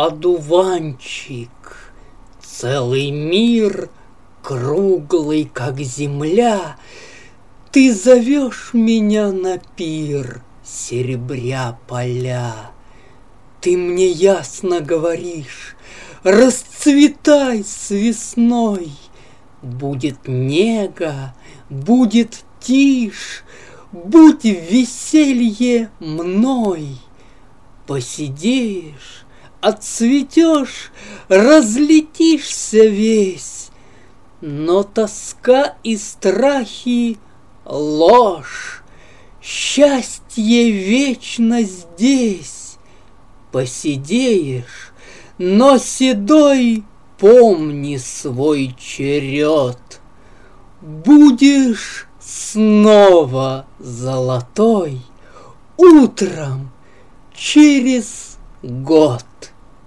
одуванчик, целый мир, круглый, как земля. Ты зовешь меня на пир, серебря поля. Ты мне ясно говоришь: расцветай с весной. Будет нега, будет тишь, будь веселье мной. Посидеешь, отцветешь, разлетишься весь, но тоска и страхи — ложь, счастье вечно здесь. Посидеешь, но седой помни свой черед. Будешь снова золотой утром через год.